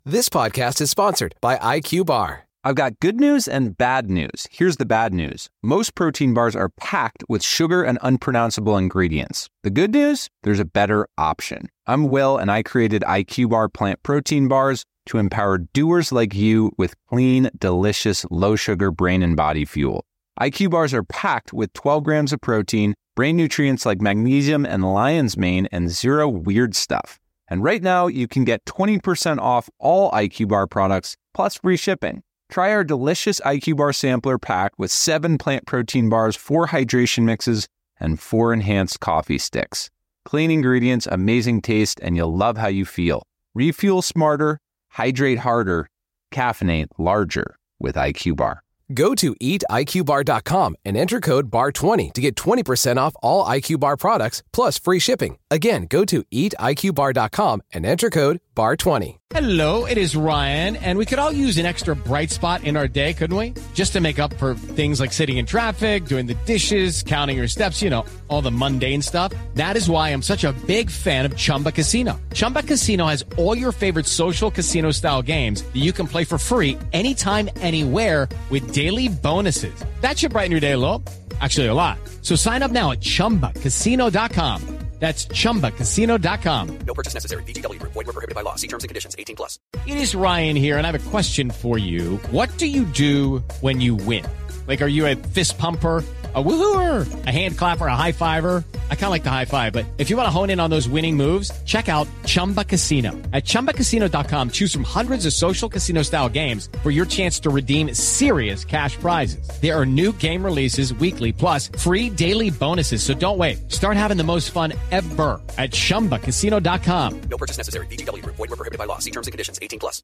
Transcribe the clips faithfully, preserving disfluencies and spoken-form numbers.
This podcast is sponsored by I Q Bar. I've got good news and bad news. Here's the bad news. Most protein bars are packed with sugar and unpronounceable ingredients. The good news? There's a better option. I'm Will, and I created I Q Bar plant protein bars to empower doers like you with clean, delicious, low-sugar brain and body fuel. I Q Bars are packed with twelve grams of protein, brain nutrients like magnesium and lion's mane, and zero weird stuff. And right now, you can get twenty percent off all I Q Bar products, plus free shipping. Try our delicious I Q Bar sampler pack with seven plant protein bars, four hydration mixes, and four enhanced coffee sticks. Clean ingredients, amazing taste, and you'll love how you feel. Refuel smarter, hydrate harder, caffeinate larger with I Q Bar. Go to eat I Q bar dot com and enter code B A R twenty to get twenty percent off all I Q Bar products, plus free shipping. Again, go to eat I Q bar dot com and enter code B A R twenty. Hello, it is Ryan, and we could all use an extra bright spot in our day, couldn't we? Just to make up for things like sitting in traffic, doing the dishes, counting your steps, you know, all the mundane stuff. That is why I'm such a big fan of Chumba Casino. Chumba Casino has all your favorite social casino-style games that you can play for free anytime, anywhere with daily bonuses. That should brighten your day a little. Actually, a lot. So sign up now at chumba casino dot com. That's chumba casino dot com. No purchase necessary. V G W. Void where prohibited by law. See terms and conditions. eighteen plus. It is Ryan here, and I have a question for you. What do you do when you win? Like, are you a fist pumper, a woohooer, a hand clapper, a high fiver? I kind of like the high five, but if you want to hone in on those winning moves, check out Chumba Casino. At chumba casino dot com, choose from hundreds of social casino-style games for your chance to redeem serious cash prizes. There are new game releases weekly, plus free daily bonuses, so don't wait. Start having the most fun ever at chumba casino dot com. No purchase necessary. V G W. Void where prohibited by law. See terms and conditions. eighteen plus.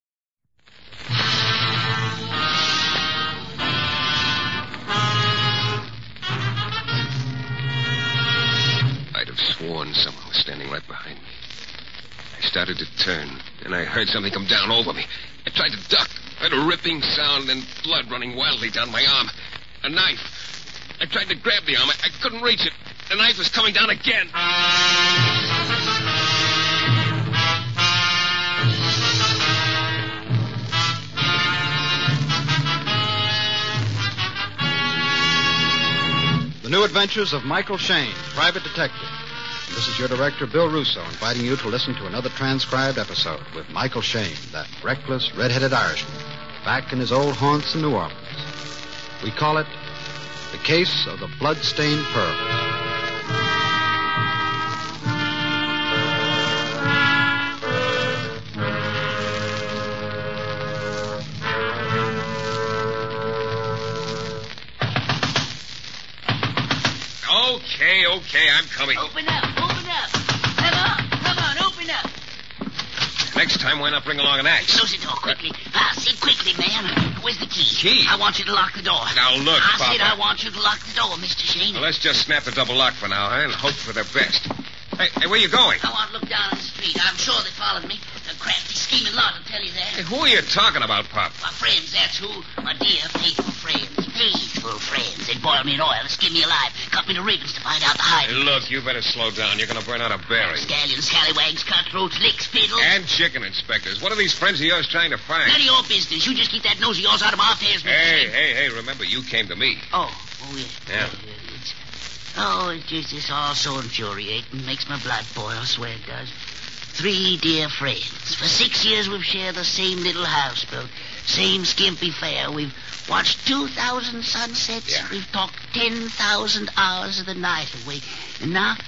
I'd have sworn someone was standing right behind me. I started to turn, and I heard something come down over me. I tried to duck, heard a ripping sound, and blood running wildly down my arm. A knife. I tried to grab the arm. I, I couldn't reach it. The knife was coming down again. The New Adventures of Michael Shayne, Private Detective. This is your director, Bill Russo, inviting you to listen to another transcribed episode with Michael Shayne, that reckless, red-headed Irishman, back in his old haunts in New Orleans. We call it The Case of the Bloodstained Pearl. Okay, okay, I'm coming. Open up, open up. Come on, come on, open up. Next time, why not bring along an axe? Close the door quickly. Ah, sit quickly, man. Where's the key? Key? I want you to lock the door. Now, look, I Papa. said I want you to lock the door, Mister Shayne. Well, let's just snap the double lock for now, huh, and hope for the best. Hey, hey, where you going? I want to look down on the street. I'm sure they followed me. A crafty, scheming lot will tell you that. Hey, who are you talking about, Pop? My friends, that's who. My dear, faithful friends. Faithful friends. They'd boil me in oil, skin me alive, cut me to ribbons to find out the hiding. Hey, look, you better slow down. You're going to burn out a bearing. Scallions, scallywags, cutthroats, licks, fiddles. And chicken inspectors. What are these friends of yours trying to find? None of your business. You just keep that nose of yours out of my affairs, Mister Hey, Shayne. hey, hey, remember, you came to me. Oh, oh, yeah. Yeah. It's, oh, it's just it's all so infuriating. Makes my blood boil, I swear it does. Three dear friends. For six years we've shared the same little houseboat, same skimpy fare. We've watched two thousand sunsets. Yeah. We've talked ten thousand hours of the night away. And now,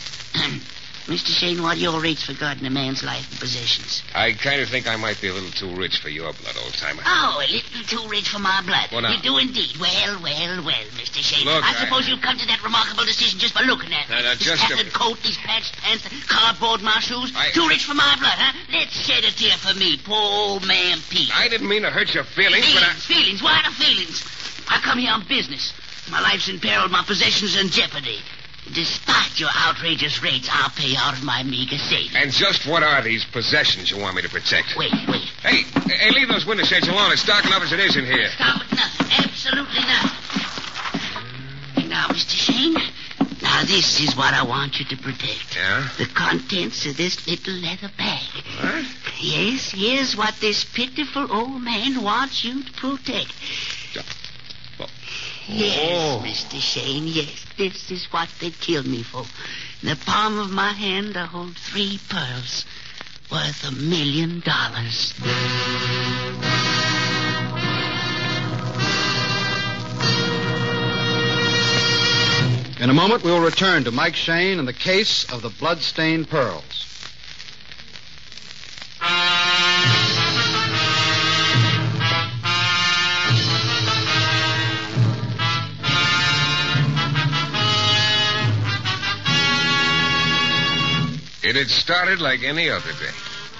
Mister Shayne, what are your rates for guarding a man's life and possessions? I kind of think I might be a little too rich for your blood, old-timer. Oh, a little too rich for my blood. Well, now. You do indeed. Well, well, well, Mister Shayne. Look, I I- suppose you've come to that remarkable decision just by looking at me. Now, now, this just a- tattered coat, these patched pants, the cardboard my shoes. I- Too rich for my blood, huh? Let's shed a tear for me, poor old man Pete. I didn't mean to hurt your feelings, feelings, but I... feelings. Why the feelings? I come here on business. My life's in peril, my possessions in jeopardy. Despite your outrageous rates, I'll pay out of my meager savings. And just what are these possessions you want me to protect? Wait, wait. Hey, hey, leave those window shades alone. It's dark enough as it is in here. Stop at nothing. Absolutely nothing. Now, Mister Shayne, now this is what I want you to protect. Yeah? The contents of this little leather bag. What? Yes, here's what this pitiful old man wants you to protect. Oh. Yes, Mister Shane, yes. This is what they killed me for. In the palm of my hand, I hold three pearls worth a million dollars. In a moment, we will return to Mike Shane and the case of the blood-stained pearls. It had started like any other day.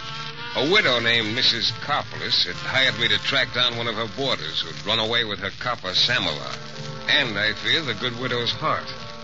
A widow named Missus Karpolis had hired me to track down one of her boarders who'd run away with her copper samovar. And, I fear, the good widow's heart.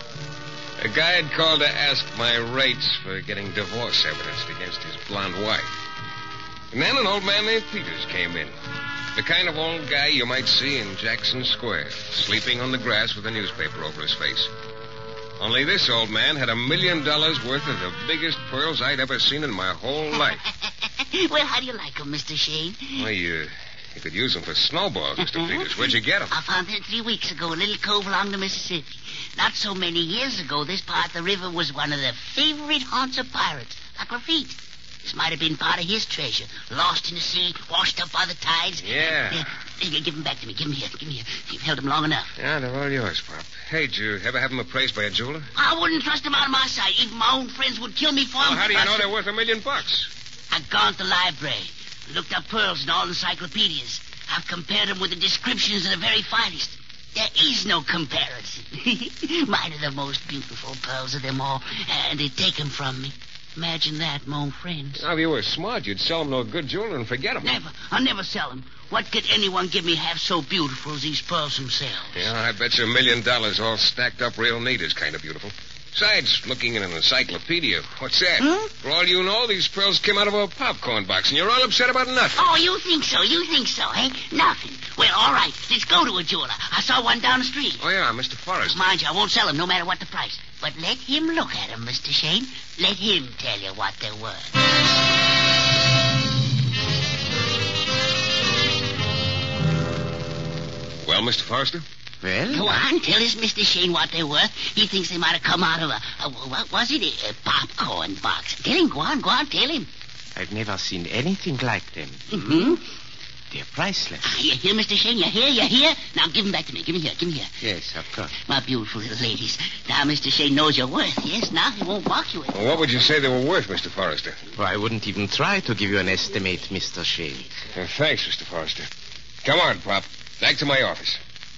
A guy had called to ask my rates for getting divorce evidence against his blonde wife. And then an old man named Peters came in. The kind of old guy you might see in Jackson Square, sleeping on the grass with a newspaper over his face. Only this old man had a million dollars worth of the biggest pearls I'd ever seen in my whole life. Well, how do you like 'em, Mister Shane? Well, you, you could use them for snowballs, Mister Peters. Where'd you get them? I found them three weeks ago in a little cove along the Mississippi. Not so many years ago, this part of the river was one of the favorite haunts of pirates, like Lafitte. This might have been part of his treasure, lost in the sea, washed up by the tides. Yeah. Uh, uh, give them back to me. Give them here. Give them here. You've held them long enough. Yeah, they're all yours, Pop. Hey, did you ever have them appraised by a jeweler? I wouldn't trust them out of my sight. Even my own friends would kill me for them. Well, how do you know they're worth a million bucks? I've gone to the library, looked up pearls in all encyclopedias. I've compared them with the descriptions of the very finest. There is no comparison. Mine are the most beautiful pearls of them all, and they take them from me. Imagine that, my own friends. Now, if you were smart, you'd sell them to a good jeweler and forget them. Never. I'll never sell them. What could anyone give me half so beautiful as these pearls themselves? Yeah, I bet you a million dollars all stacked up real neat is kind of beautiful. Besides, looking in an encyclopedia, what's that? Hmm? For all you know, these pearls came out of a popcorn box, and you're all upset about nothing. Oh, you think so? You think so, eh? Nothing. Well, all right. Let's go to a jeweler. I saw one down the street. Oh, yeah, Mister Forrest. Mind you, I won't sell them no matter what the price. But let him look at them, Mister Shane. Let him tell you what they're worth. Well, Mister Forrester? Well? Go on, tell us, Mister Shane, what they're worth. He thinks they might have come out of a, a what was it, a, a popcorn box. Tell him, go on, go on, tell him. I've never seen anything like them. Mm-hmm. They're priceless. Ah, you hear, Mister Shane? You hear? You hear? Now, give them back to me. Give me here. Give me here. Yes, of course. My beautiful little ladies. Now, Mister Shane knows your worth. Yes, now he won't balk you with it. Well, what would you say they were worth, Mister Forrester? Well, I wouldn't even try to give you an estimate, Mister Shane. Uh, thanks, Mister Forrester. Come on, Pop. Back to my office.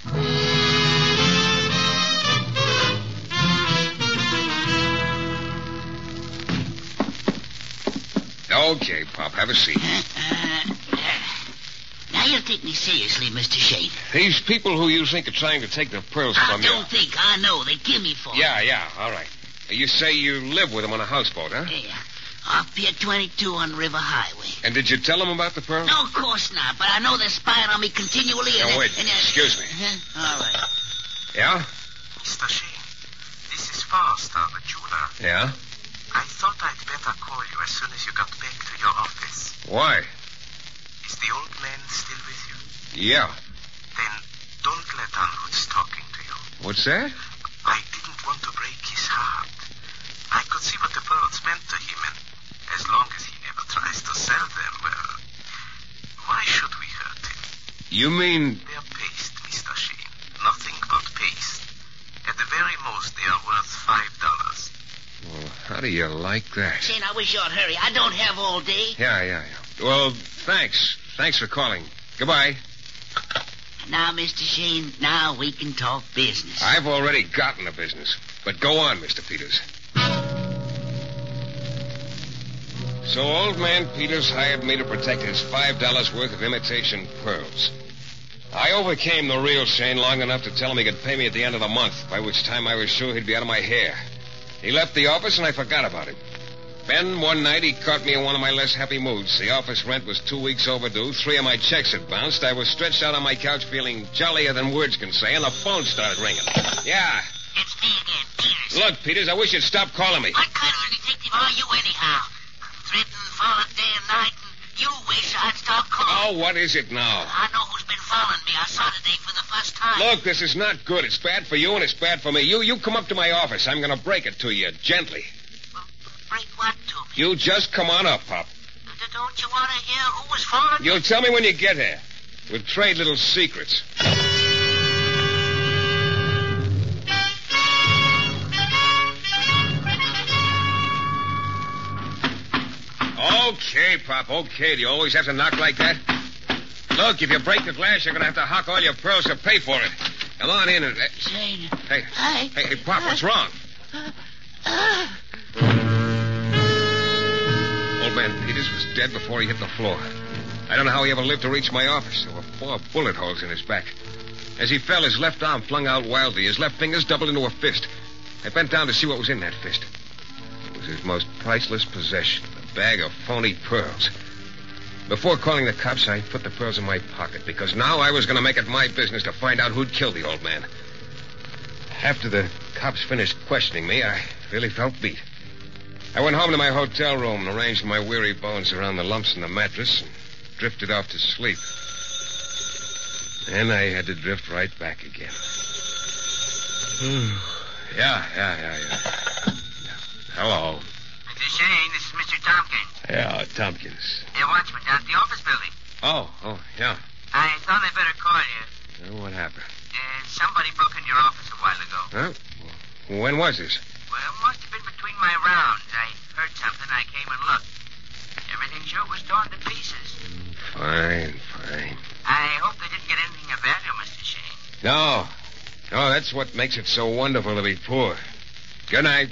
Okay, Pop, have a seat. Uh, uh, now you'll take me seriously, Mister Shane. These people who you think are trying to take the pearls I from you... don't think. I know. They kill me for it. Yeah, yeah, all right. You say you live with them on a houseboat, huh? Yeah. Off Pier twenty-two on River Highway. And did you tell them about the pearls? No, of course not. But I know they're spying on me continually. And Now, wait. And, uh, Excuse me. Uh, all right. Yeah? Mister Shane, this is Forrester, the jeweler. Yeah? I thought I'd better call you as soon as you got back to your office. Why? Is the old man still with you? Yeah. Then don't let on who's talking to you. What's that? I didn't want to break his heart. I could see what the pearls meant to him, and as long as he never tries to sell them, well, why should we hurt him? You mean... They're paste, Mister Shane. Nothing but paste. At the very most, they are worth five dollars. Well, how do you like that? Shane, I wish you'd hurry. I don't have all day. Yeah, yeah, yeah. Well, thanks. Thanks for calling. Goodbye. Now, Mister Shane, now we can talk business. I've already gotten the business. But go on, Mister Peters. So old man Peters hired me to protect his five dollars worth of imitation pearls. I overcame the real Shane long enough to tell him he could pay me at the end of the month, by which time I was sure he'd be out of my hair. He left the office, and I forgot about him. Then, one night, he caught me in one of my less happy moods. The office rent was two weeks overdue. Three of my checks had bounced. I was stretched out on my couch feeling jollier than words can say, and the phone started ringing. Yeah. It's me again, Peters. Look, Peters, I wish you'd stop calling me. What kind of a detective are you, anyhow? Threatening, following day and night, and You wish I'd stop calling. Oh, what is it now? I know who's been following me. I saw today for the first time. Look, this is not good. It's bad for you and it's bad for me. You you come up to my office. I'm going to break it to you gently. Well, break what to me? You just come on up, Pop. D- Don't you want to hear who was following me? You'll tell me when you get here. We'll trade little secrets. Okay, Pop, okay. Do you always have to knock like that? Look, if you break the glass, you're going to have to hock all your pearls to pay for it. Come on in and... Shane. Hey, I... hey, hey, Pop, what's wrong? Uh, uh... Old man Peters was dead before he hit the floor. I don't know how he ever lived to reach my office. There were four bullet holes in his back. As he fell, his left arm flung out wildly. His left fingers doubled into a fist. I bent down to see what was in that fist. It was his most priceless possession, a bag of phony pearls. Before calling the cops, I put the pearls in my pocket, because now I was going to make it my business to find out who'd killed the old man. After the cops finished questioning me, I really felt beat. I went home to my hotel room and arranged my weary bones around the lumps in the mattress and drifted off to sleep. Then I had to drift right back again. yeah, yeah, yeah, yeah. Hello. Mister Shane, this is Mister Tompkins. Yeah, Tompkins. The watchman down at the office building. Oh, oh, yeah. I thought I'd better call you. Well, what happened? Uh, somebody broke into your office a while ago. Huh? Well, when was this? Well, it must have been between my rounds. I heard something. I came and looked. Everything sure was torn to pieces. Fine, fine. I hope they didn't get anything of value, Mister Shane. No. No, that's what makes it so wonderful to be poor. Good night.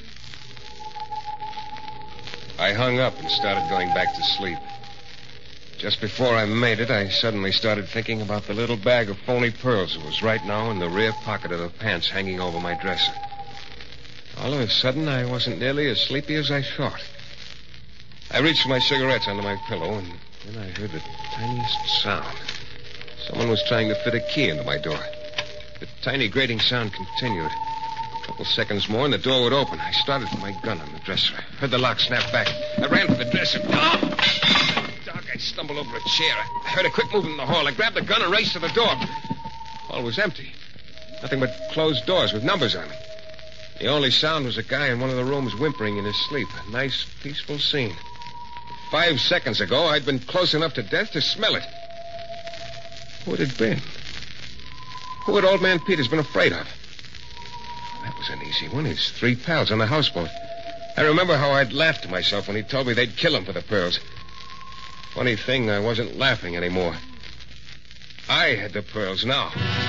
I hung up and started going back to sleep. Just before I made it, I suddenly started thinking about the little bag of phony pearls that was right now in the rear pocket of the pants hanging over my dresser. All of a sudden, I wasn't nearly as sleepy as I thought. I reached for my cigarettes under my pillow, and then I heard the tiniest sound. Someone was trying to fit a key into my door. The tiny grating sound continued. A couple seconds more, and the door would open. I started for my gun on the dresser. I heard the lock snap back. I ran for the dresser. Oh! In the dark, I stumbled over a chair. I heard a quick movement in the hall. I grabbed the gun and raced to the door. The hall was empty. Nothing but closed doors with numbers on them. The only sound was a guy in one of the rooms whimpering in his sleep. A nice, peaceful scene. Five seconds ago, I'd been close enough to death to smell it. Who had it been? Who had Old Man Peters been afraid of? That was an easy one. His three pals on the houseboat. I remember how I'd laughed to myself when he told me they'd kill him for the pearls. Funny thing, I wasn't laughing anymore. I had the pearls now.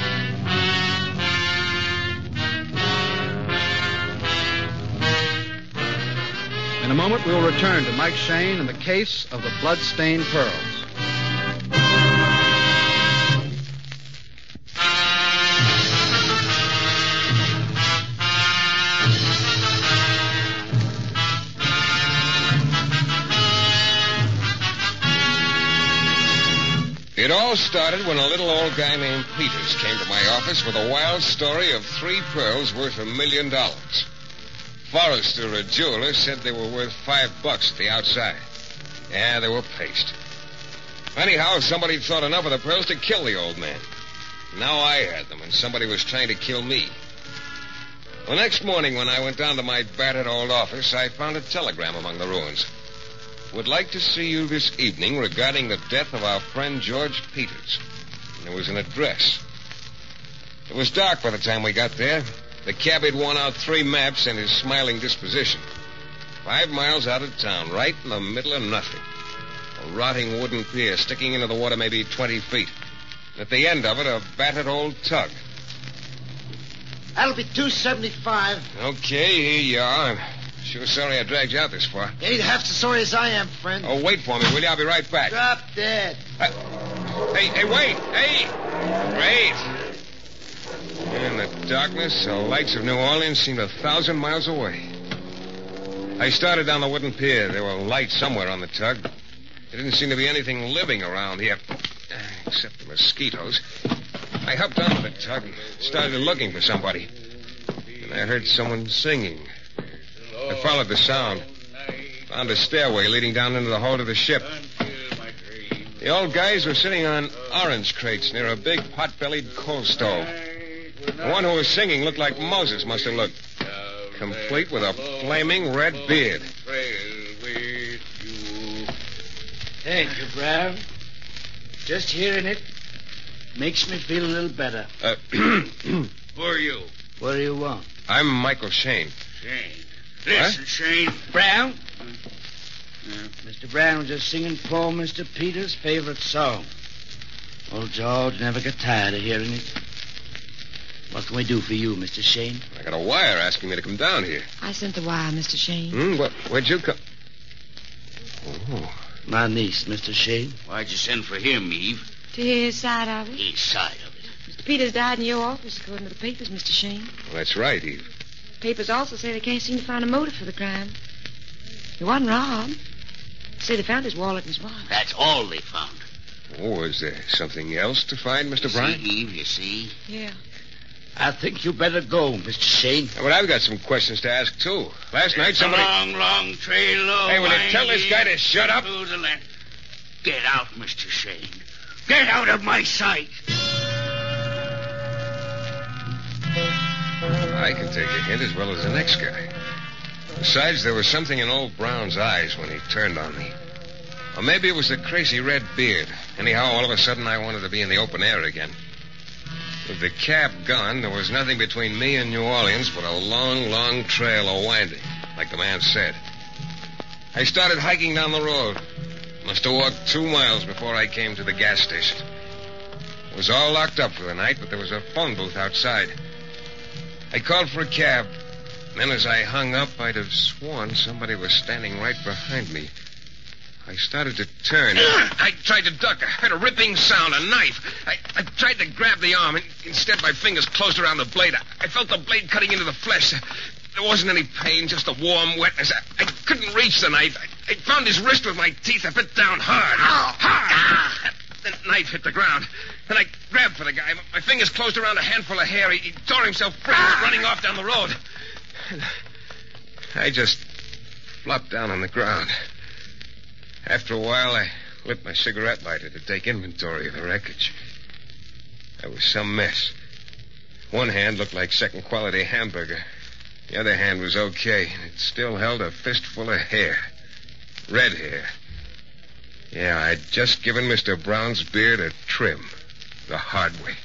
In a moment, we'll return to Mike Shane and the case of the blood-stained pearls. It all started when a little old guy named Peters came to my office with a wild story of three pearls worth a million dollars. Forrester, a jeweler, said they were worth five bucks at the outside. Yeah, they were paste. Anyhow, somebody thought enough of the pearls to kill the old man. Now I had them, and somebody was trying to kill me. The next morning, when I went down to my battered old office, I found a telegram among the ruins. Would like to see you this evening regarding the death of our friend George Peters. And there was an address. It was dark by the time we got there. The cabbie had worn out three maps and his smiling disposition. Five miles out of town, right in the middle of nothing. A rotting wooden pier sticking into the water maybe twenty feet. At the end of it, a battered old tug. That'll be two seventy-five. Okay, here you are. I'm sure sorry I dragged you out this far. You ain't half as sorry as I am, friend. Oh, wait for me, will you? I'll be right back. Drop dead. Uh, hey, hey, wait! Hey! Wait! In the darkness, the lights of New Orleans seemed a thousand miles away. I started down the wooden pier. There were lights somewhere on the tug. There didn't seem to be anything living around here, except the mosquitoes. I hopped onto the tug and started looking for somebody. And I heard someone singing. I followed the sound. Found a stairway leading down into the hold of the ship. The old guys were sitting on orange crates near a big pot-bellied coal stove. The one who was singing looked like Moses must have looked, complete with a flaming red beard. Thank you, Brown. Just hearing it makes me feel a little better. Uh, Who are you? What do you want? I'm Michael Shane. Shane. Listen, What? Shane. Brown? Yeah, Mister Brown was just singing poor Mister Peters' favorite song. Old George never got tired of hearing it. What can we do for you, Mister Shane? I got a wire asking me to come down here. I sent the wire, Mister Shane. Hmm? What, where'd you come? Oh. My niece, Mister Shane. Why'd you send for him, Eve? To hear his side of it. His side of it. Mister Peters died in your office, according to the papers, Mister Shane. Well, that's right, Eve. Papers also say they can't seem to find a motive for the crime. He wasn't robbed. They say they found his wallet and his watch. That's all they found. Oh, is there something else to find, Mister You Bryant? see, Eve, you see? Yeah. I think you better go, Mister Shane. Yeah, but I've got some questions to ask, too. Last night, It's somebody... a long, long trail of Hey, will you tell this guy to shut up? through the land. Get out, Mister Shane. Get out of my sight. I can take a hint as well as the next guy. Besides, there was something in old Brown's eyes when he turned on me. Or maybe it was the crazy red beard. Anyhow, all of a sudden, I wanted to be in the open air again. With the cab gone, there was nothing between me and New Orleans but a long, long trail of winding, like the man said. I started hiking down the road. Must have walked two miles before I came to the gas station. It was all locked up for the night, but there was a phone booth outside. I called for a cab. Then as I hung up, I'd have sworn somebody was standing right behind me. I started to turn. I tried to duck. I heard a ripping sound, a knife. I, I tried to grab the arm, and instead my fingers closed around the blade. I, I felt the blade cutting into the flesh. There wasn't any pain, just a warm wetness. I, I couldn't reach the knife. I, I found his wrist with my teeth. I bit down hard. Hard. The knife hit the ground. And I grabbed for the guy. My fingers closed around a handful of hair. He, he tore himself free and was running off down the road. I just flopped down on the ground. After a while, I lit my cigarette lighter to take inventory of the wreckage. That was some mess. One hand looked like second-quality hamburger. The other hand was okay, and it still held a fistful of hair. Red hair. Yeah, I'd just given Mister Brown's beard a trim. The hard way.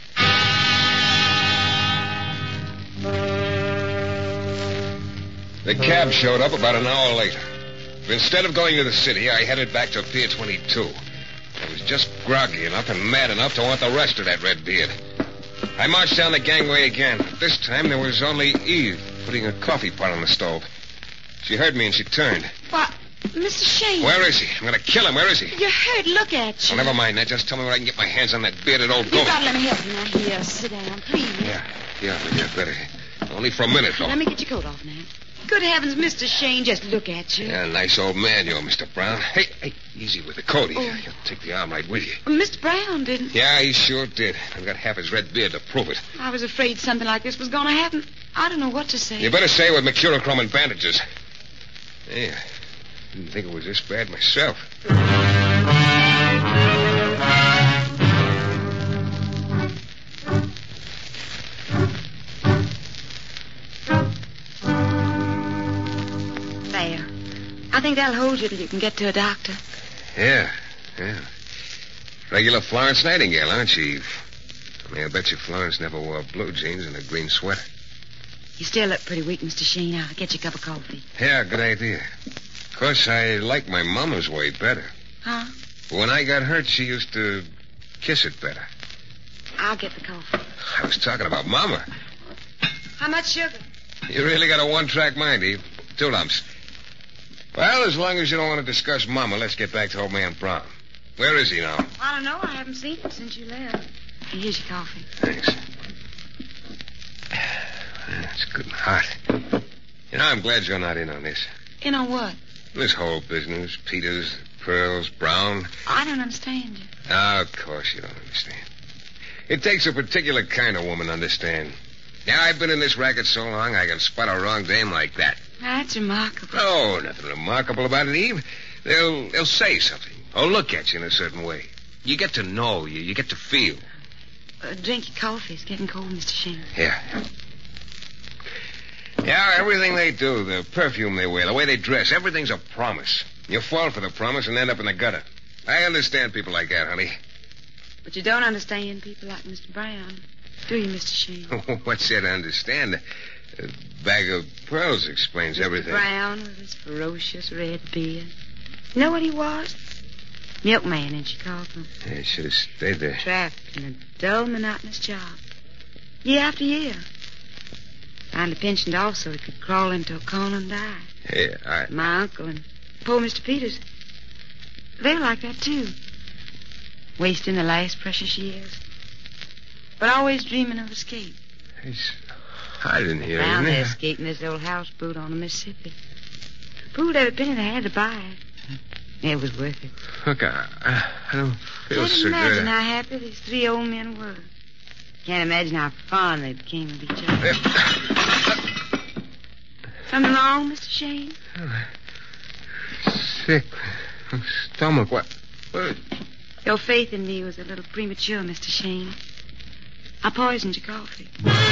The cab showed up about an hour later. But instead of going to the city, I headed back to Pier twenty-two. I was just groggy enough and mad enough to want the rest of that red beard. I marched down the gangway again. This time there was only Eve putting a coffee pot on the stove. She heard me and she turned. What? Mister Shane. Where is he? I'm going to kill him. Where is he? You're hurt. Look at you. Oh, never mind that. Just tell me where I can get my hands on that bearded old goat. You gotta let me help you now. Here, sit down, please. Yeah, yeah, yeah, better. Only for a minute, though. Let me get your coat off now. Good heavens, Mister Shane, just look at you. Yeah, nice old man you are, Mister Brown. Hey, hey, easy with the coat. Oh. He'll take the arm right with you. Well, Mister Brown didn't. Yeah, he sure did. I've got half his red beard to prove it. I was afraid something like this was going to happen. I don't know what to say. You better say it with mercurochrome and bandages. Yeah, didn't think it was this bad myself. There. I think that'll hold you till you can get to a doctor. Yeah, yeah. Regular Florence Nightingale, aren't you, Eve? I mean, I bet you Florence never wore blue jeans and a green sweater. You still look pretty weak, Mister Sheen. I'll get you a cup of coffee. Yeah, good idea. Of course, I like my mama's way better. Huh? When I got hurt, she used to kiss it better. I'll get the coffee. I was talking about Mama. How much sugar? You really got a one-track mind, Eve. Two lumps. Well, as long as you don't want to discuss Mama, let's get back to old man Brown. Where is he now? I don't know. I haven't seen him since you left. Here's your coffee. Thanks. It's good and hot. You know, I'm glad you're not in on this. In on what? This whole business. Peters, Pearls, Brown. I don't understand you. Oh, of course you don't understand. It takes a particular kind of woman to understand. Now, I've been in this racket so long, I can spot a wrong dame like that. That's remarkable. Oh, nothing remarkable about it, Eve. They'll, they'll say something or look at you in a certain way. You get to know, you, you get to feel. Uh, drink your coffee. It's getting cold, Mister Shane. Yeah. Yeah, everything they do, the perfume they wear, the way they dress, everything's a promise. You fall for the promise and end up in the gutter. I understand people like that, honey. But you don't understand people like Mister Brown, do you, Mister Shane? What's there to understand? A bag of pearls explains everything. Mister Brown with his ferocious red beard. You know what he was? Milkman in Chicago. Yeah, should have stayed there. Trapped in a dull, monotonous job. Year after year. Finally pensioned off so he could crawl into a corner and die. Yeah, I... My uncle and poor Mister Peters, they were like that, too. Wasting the last precious years. But always dreaming of escape. It's hot in here, Found isn't their it? escape in this old houseboat on the Mississippi. Pooled every penny they had to buy it. It was worth it. Look, I, I, I don't feel Can't so imagine good. how happy these three old men were. Can't imagine how fond they became of each other. Something wrong, Mister Shane? Sick. Stomach. What? What? Your faith in me was a little premature, Mister Shane. I poisoned your coffee.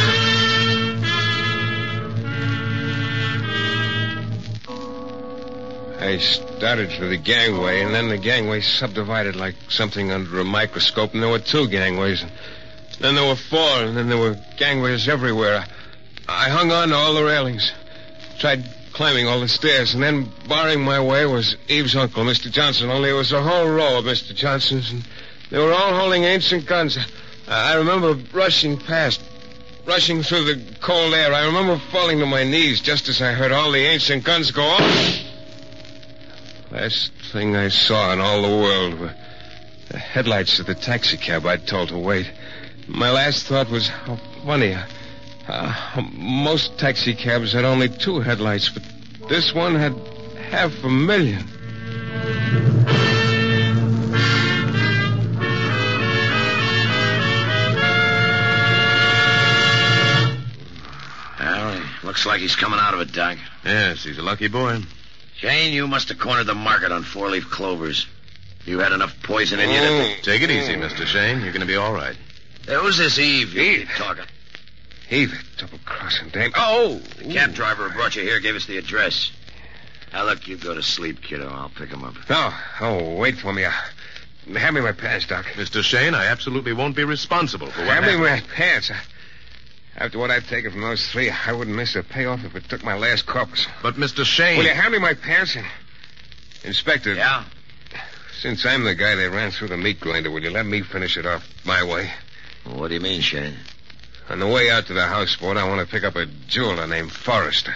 I started for the gangway, and then the gangway subdivided like something under a microscope, and there were two gangways. And then there were four, and then there were gangways everywhere. I, I hung on to all the railings, tried climbing all the stairs, and then barring my way was Eve's uncle, Mister Johnson, only it was a whole row of Mister Johnsons, and they were all holding ancient guns. I, I remember rushing past, rushing through the cold air. I remember falling to my knees just as I heard all the ancient guns go off. Last thing I saw in all the world were the headlights of the taxicab I'd told to wait. My last thought was how funny. Uh, most taxicabs had only two headlights, but this one had half a million. Well, looks like he's coming out of it, Doc. Yes, he's a lucky boy. Shane, you must have cornered the market on four-leaf clovers. You had enough poison in you to... Take it easy, Mister Shane. You're going to be all right. There was this Eve you Eve? were talking. Eve, that double-crossing dame. Oh! The cab driver who brought you here gave us the address. Now, look, you go to sleep, kiddo. I'll pick him up. No. Oh, wait for me. Uh, hand me my pants, Doc. Mister Shane, I absolutely won't be responsible for what Hand me happened. my pants. Uh, After what I've taken from those three, I wouldn't miss a payoff if it took my last corpus. But, Mister Shane... Will you hand me my pants? And... Inspector. Yeah? Since I'm the guy they ran through the meat grinder, will you let me finish it off my way? Well, what do you mean, Shane? On the way out to the houseboat, I want to pick up a jeweler named Forrester.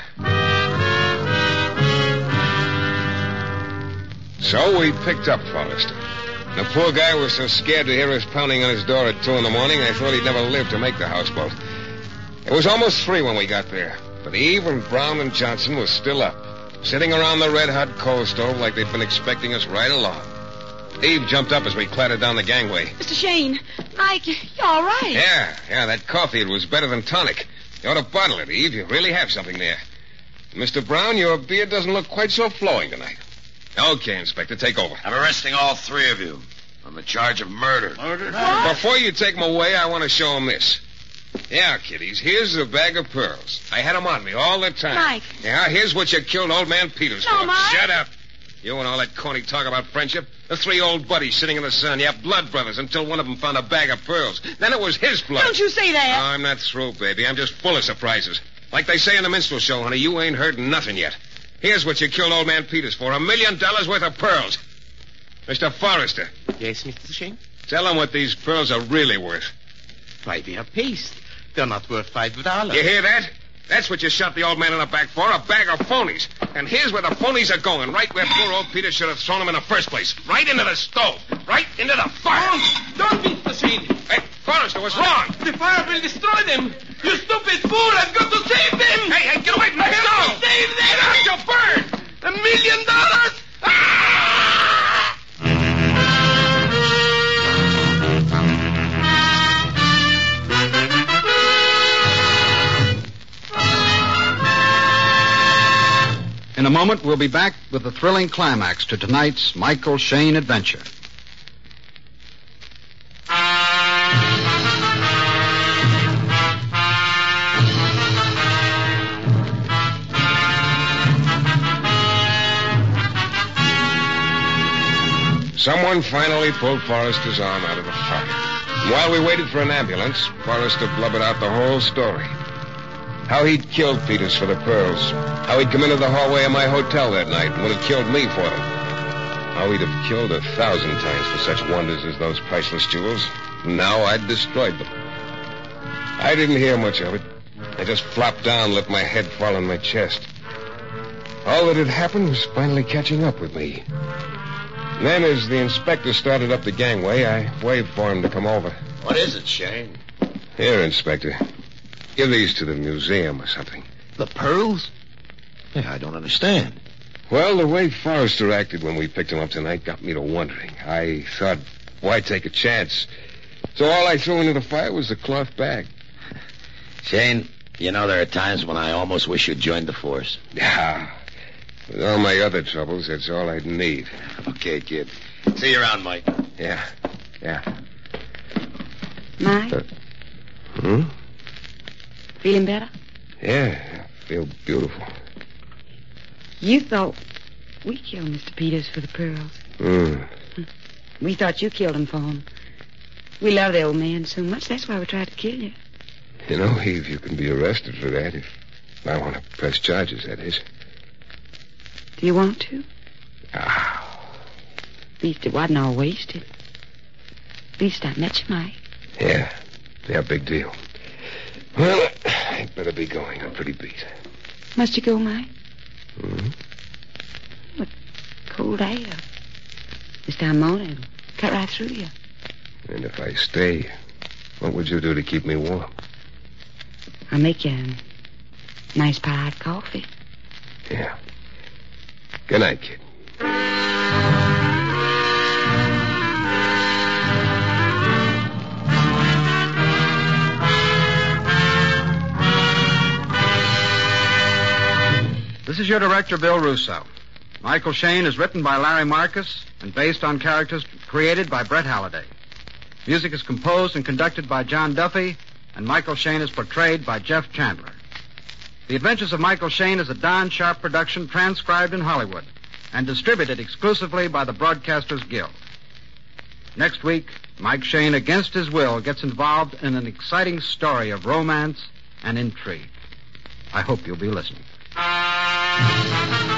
So we picked up Forrester. The poor guy was so scared to hear us pounding on his door at two in the morning, I thought he'd never live to make the houseboat. It was almost three when we got there, but Eve and Brown and Johnson were still up, sitting around the red-hot coal stove like they'd been expecting us right along. Eve jumped up as we clattered down the gangway. Mister Shane, Mike, you all right? Yeah, yeah, that coffee, it was better than tonic. You ought to bottle it, Eve. You really have something there. Mister Brown, your beard doesn't look quite so flowing tonight. Okay, Inspector, take over. I'm arresting all three of you on the charge of murder. Murder? Before you take them away, I want to show them this. Yeah, kiddies, here's a bag of pearls. I had them on me all the time. Mike. Yeah, here's what you killed old man Peters No, for. Mike. Shut up. You and all that corny talk about friendship. The three old buddies sitting in the sun. Yeah, blood brothers until one of them found a bag of pearls. Then it was his blood. Don't you say that. Oh, I'm not through, baby. I'm just full of surprises. Like they say in the minstrel show, honey, you ain't heard nothing yet. Here's what you killed old man Peters for. A million dollars worth of pearls. Mister Forrester. Yes, Mister Shane? Tell them what these pearls are really worth. Why, they are paste. They're not worth five dollars. You hear that? That's what you shot the old man in the back for, a bag of phonies. And here's where the phonies are going, right where poor old Peter should have thrown them in the first place. Right into the stove. Right into the fire. Don't, don't beat the Shane. Hey, Forrester, what's wrong? The fire will destroy them. You stupid fool, I've got to save them. Hey, hey, get away from the I have stove. to save them. Get out, you'll burn. A million dollars? Ah! In a moment, we'll be back with the thrilling climax to tonight's Michael Shane adventure. Someone finally pulled Forrester's arm out of the fire. And while we waited for an ambulance, Forrester blubbered out the whole story. How he'd killed Peters for the pearls. How he'd come into the hallway of my hotel that night and would have killed me for them. How he'd have killed a thousand times for such wonders as those priceless jewels. Now I'd destroyed them. I didn't hear much of it. I just flopped down, let my head fall on my chest. All that had happened was finally catching up with me. And then, as the inspector started up the gangway, I waved for him to come over. What is it, Shane? Here, Inspector. Give these to the museum or something. The pearls? Yeah, I don't understand. Well, the way Forrester acted when we picked him up tonight got me to wondering. I thought, why take a chance? So all I threw into the fire was the cloth bag. Shane, you know there are times when I almost wish you'd joined the force. Yeah. With all my other troubles, that's all I'd need. Okay, kid. See you around, Mike. Yeah. Yeah. Mike? Uh, hmm? Feeling better? Yeah. I feel beautiful. You thought we killed Mister Peters for the pearls. Hmm. We thought you killed him for him. We love the old man so much, that's why we tried to kill you. You know, Eve, you can be arrested for that if I want to press charges, that is. Do you want to? Ah. At least it wasn't all wasted. At least I met you, Mike. Yeah. Yeah, big deal. Well, I'd better be going. I'm pretty beat. Must you go, Mike? Hmm? What cold air. This time morning, it'll cut right through you. And if I stay, what would you do to keep me warm? I'll make you a nice pot of coffee. Yeah. Good night, kid. This is your director, Bill Russo. Michael Shayne is written by Larry Marcus and based on characters created by Brett Halliday. Music is composed and conducted by John Duffy, and Michael Shayne is portrayed by Jeff Chandler. The Adventures of Michael Shayne is a Don Sharp production transcribed in Hollywood and distributed exclusively by the Broadcasters Guild. Next week, Mike Shayne, against his will, gets involved in an exciting story of romance and intrigue. I hope you'll be listening.